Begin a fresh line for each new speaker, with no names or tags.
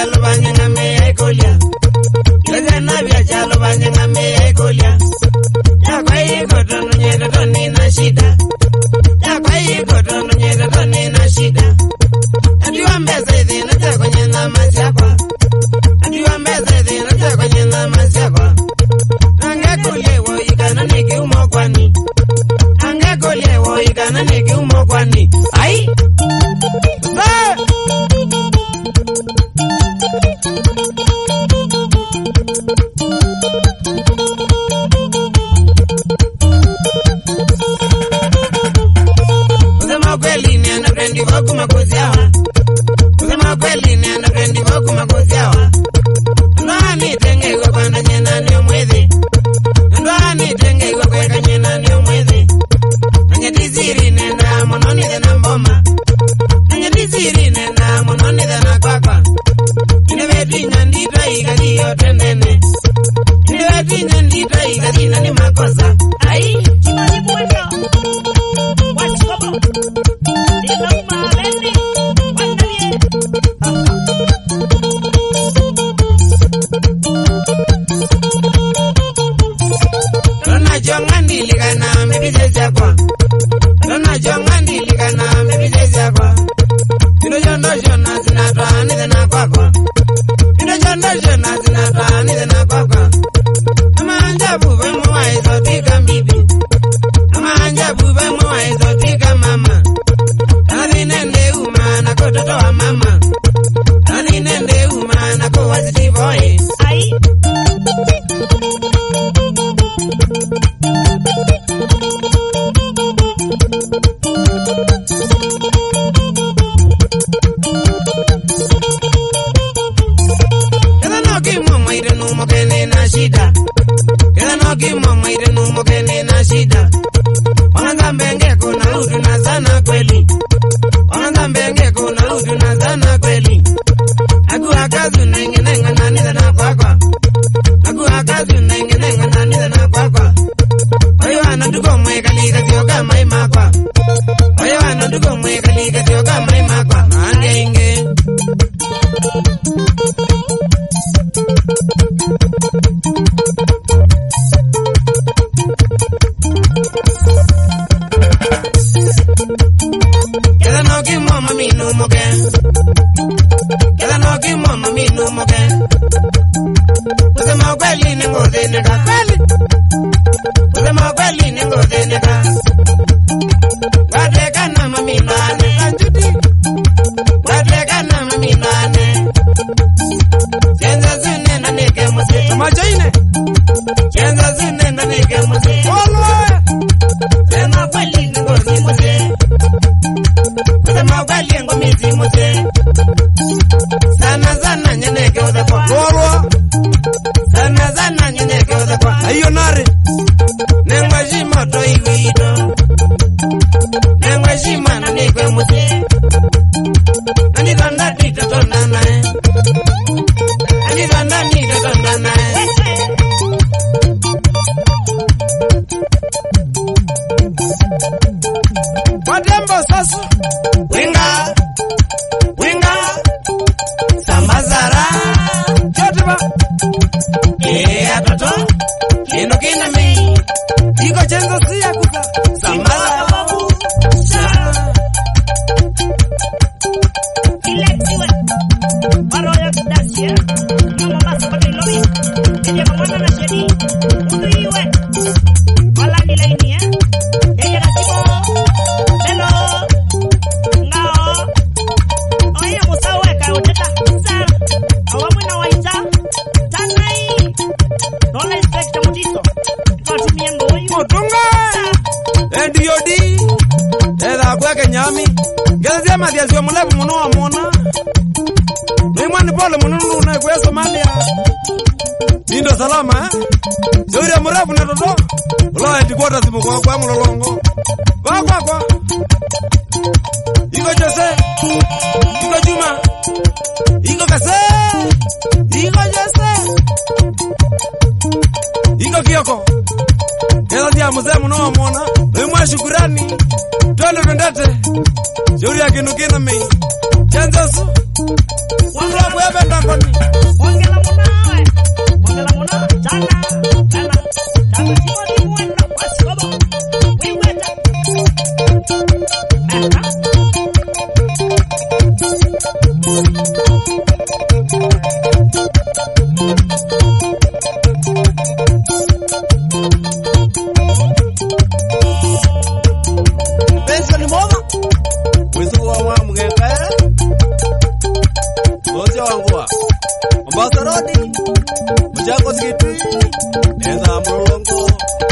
chalo banyanga me kolia. Kila na vya chalo banyanga me kolia. Ya kwa hii kotono nyeda toni na shida. Ya kwa hii kotono nyeda toni na shida. Adiwa mbeza idhi na cha kwenye na maziakwa. Adiwa mbeza idhi na cha kwenye na maziakwa. Ange kulewo ikana niki umokwani. Ange kulewo ikana niki umokwani. Ai! Kusema kweli ni anaprendi waku makoziawa. Kusema kweli ni anaprendi waku makoziawa. Ndani tenge kwa kwanda nyena ni umwezi. Ndani tenge kwa kweka nyena ni umwezi. Nanyatiziri nenda mononi dhena mboma. Nanyatiziri nenda mononi dhena kwakwa. Ineweti nyandita ikadi yote ndene. Ineweti nyandita ikadi nani makosa. Ai!
Kimani bueno. Wachikobo. Dila umabeni. Wandalie.
Rona jongandi ligana mebizeza kwa. Rona jongandi ligana mebizeza kwa. Ino jondo jona zinatwa ni zina kwa kwa. Ino jondo jona zinatwa ni zina kwa kwa. Ama anjabu vemu wa izotika mbibi. Ama anjabu vemu wa izotika mama. Kazi nende uma na kototo wa mama. Kazi nende uma na kwa waziti voice.
Ai.
Kila no kimo ire no mokene na shida. Kila no kimo ire no mokene na shida. Wananga mbenge kuna lutu na sana kweli. Wananga mbenge kuna lutu na sana kweli. Aku akazu nengenenga nani na kwakwa. Aku akazu nengenenga nani na kwakwa. Oyo anatuko mwekaliga tioga mai makwa. Oyo anatuko mwekaliga tioga mai makwa. Mangenge. Kila no kimo mami no moke. Kila no kimo mami no moke. Kusema kweli ni ngozi neka kweli. Kusema kweli ni ngozi neka. Wateka na mami nane kanjuti. Wateka na mami nane. Chenza zune na neke muse. Kamajaine. Chenza zune na neke muse. Olwe. Kusema kweli ni ngozi muse. Kusema kweli ngomizi muse. Sana sana nyeneke ode kwa. Olwe. Sana sana nyeneke ode kwa. Ayo nare. Nengwajima to iwito. Nengwajima na nekwe muse. Anidanda dito tonda nae. Anidanda dito tonda nae. Wadembo sasu. Winga. Winga. Samazara. Chotiba. Atoto. Kino kina mi. Iko chenzo siya kuza. Samazara.
Ilexiwe. Paroya kudasia. Mama basa pake lobi. Eje kamwana na shedi. Udu iwe. Wala ni laini Eje kasibo. Hello. Ngao. Oye musaweka uteta. Sara. Awamu na waita. Tanai. Rola inspector mutiso. Tuwatumia ngoyi.
Mutunga. Ediodi. Eda kweke nyami. Gelezia mathiasio mulevu muno wa muna. Mwimwani pole munundu na kwe Somalia. Nindo salama Yuri murefu na toto. Ula etikwata simu kwa mulolongo. Kwa. Iko Jose. Iko Juma. Iko Kase. Iko Jose. Iko Kioko. Gelezia mzee muno wa muna. Mwimwa shukurani. Twende vendete. Yuri akinukina mi. Chanzo su. Wangla kwebe ndanga. sokoni.
Ongela munawe. Ongela muna. Chana. Chana. Chana chimo ni mwenda. Wasi kobo. Wiweta.
Benson Moma. Wezo wa mngekere. Ozo wangua. Ambasarodi. Mjako sikitui. Eza mlongo.